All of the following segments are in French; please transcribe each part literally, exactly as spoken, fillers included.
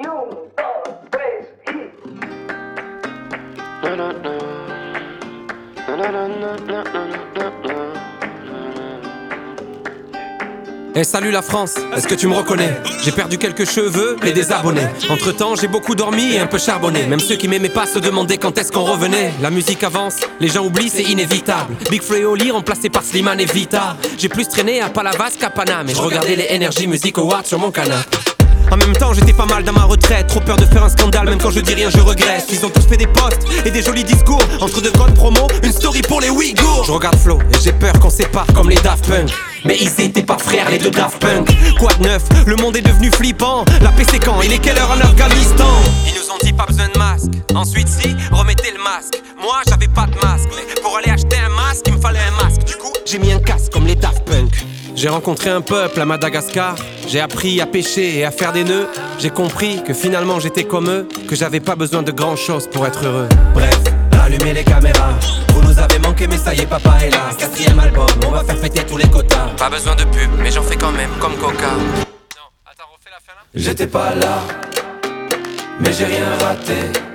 Eh hey, salut la France, est-ce que tu me reconnais? J'ai perdu quelques cheveux et des abonnés. Entre temps j'ai beaucoup dormi et un peu charbonné. Même ceux qui m'aimaient pas se demandaient quand est-ce qu'on revenait. La musique avance, les gens oublient, c'est inévitable. Big Flo et Oli remplacé par Slimane et Vita. J'ai plus traîné à Palavas qu'à Paname. Et je regardais les Energy Music Awards sur mon canapé. En même temps j'étais pas mal dans ma retraite. Trop peur de faire un scandale, même quand je dis rien je regrette. Ils ont tous fait des posts et des jolis discours. Entre deux codes promo, une story pour les Ouïghours. Je regarde Flo et j'ai peur qu'on sépare comme les Daft Punk. Mais ils étaient pas frères les deux Daft Punk. Quoi de neuf, le monde est devenu flippant. La paix c'est quand, il est quelle heure en Afghanistan? Ils nous ont dit pas besoin de masque. Ensuite si, remettez le masque. Moi j'avais pas de masque, mais pour aller acheter un masque il me fallait un masque. Du coup j'ai mis un casque comme les Daft Punk. J'ai rencontré un peuple à Madagascar. J'ai appris à pêcher et à faire des nœuds. J'ai compris que finalement j'étais comme eux, que j'avais pas besoin de grand chose pour être heureux. Bref, allumez les caméras. Vous nous avez manqué mais ça y est papa est là. Quatrième album, on va faire péter tous les quotas. Pas besoin de pub mais j'en fais quand même comme Coca. Non, attends, refais la fin là. J'étais pas là, mais j'ai rien raté.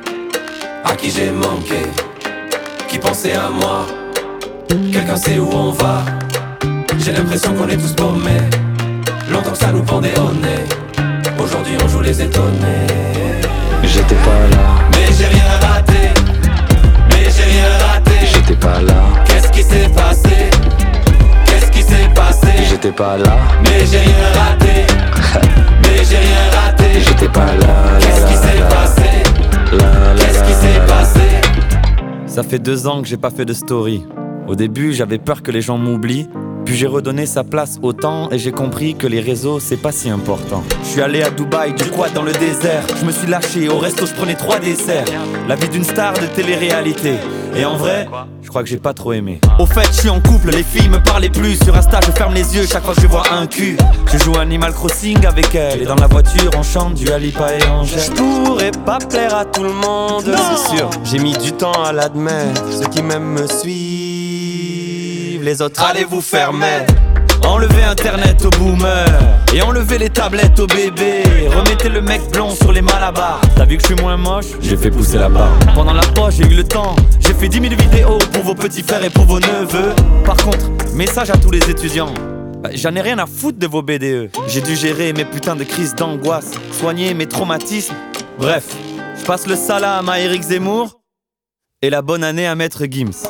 À qui j'ai manqué, qui pensait à moi. Quelqu'un sait où on va. J'ai l'impression qu'on est tous paumés. Longtemps que ça nous pendait au nez. Aujourd'hui on joue les étonnés. J'étais pas là, mais j'ai rien raté. Mais j'ai rien raté. J'étais pas là. Qu'est-ce qui s'est passé? Qu'est-ce qui s'est passé? J'étais pas là, mais j'ai rien raté. Mais j'ai rien raté. J'étais pas là. Qu'est-ce qui s'est passé? Qu'est-ce qui s'est passé? Ça fait deux ans que j'ai pas fait de story. Au début j'avais peur que les gens m'oublient. Puis j'ai redonné sa place au temps et j'ai compris que les réseaux c'est pas si important. Je suis allé à Dubaï, du quad dans le désert. Je me suis lâché, au resto je prenais trois desserts. La vie d'une star de télé-réalité. Et en vrai, je crois que j'ai pas trop aimé. Au fait, je suis en couple, les filles me parlaient plus. Sur Insta, je ferme les yeux chaque fois que je vois un cul. Je joue Animal Crossing avec elle. Et dans la voiture, on chante du Alipa et Angèle. Je pourrais pas plaire à tout le monde, c'est sûr. J'ai mis du temps à l'admettre. Ceux qui m'aiment me suivent, les autres allez vous fermer. Enlevez internet aux boomers et enlevez les tablettes aux bébés. Remettez le mec blond sur les malabars. T'as vu que je suis moins moche? J'ai fait pousser la barbe. Pendant la pause j'ai eu le temps. J'ai fait dix mille vidéos pour vos petits frères et pour vos neveux. Par contre, message à tous les étudiants, bah, j'en ai rien à foutre de vos B D E. J'ai dû gérer mes putains de crises d'angoisse, soigner mes traumatismes. Bref, je passe le salam à Eric Zemmour et la bonne année à Maître Gims.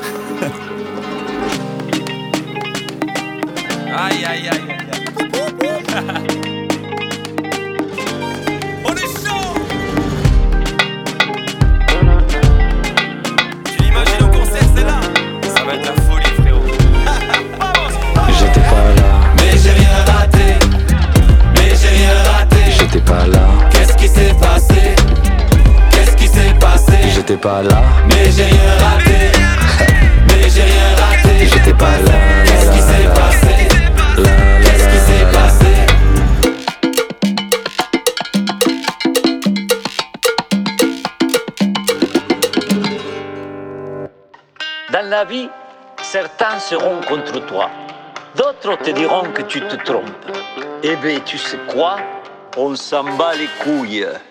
Aïe aïe aïe aïe. On est chaud. Tu l'imagines au concert celle-là? Ça va être la folie frérot. J'étais pas là, mais j'ai rien raté. Mais j'ai rien raté. j'étais pas là, Qu'est-ce qui s'est passé? Qu'est-ce qui s'est passé? j'étais pas là, Mais j'ai rien raté. Mais j'ai rien raté. j'étais pas là. Qu'est-ce qui s'est passé? Qu'est-ce qui s'est passé? Dans la vie, certains seront contre toi. D'autres te diront que tu te trompes. Eh bien, tu sais quoi? On s'en bat les couilles.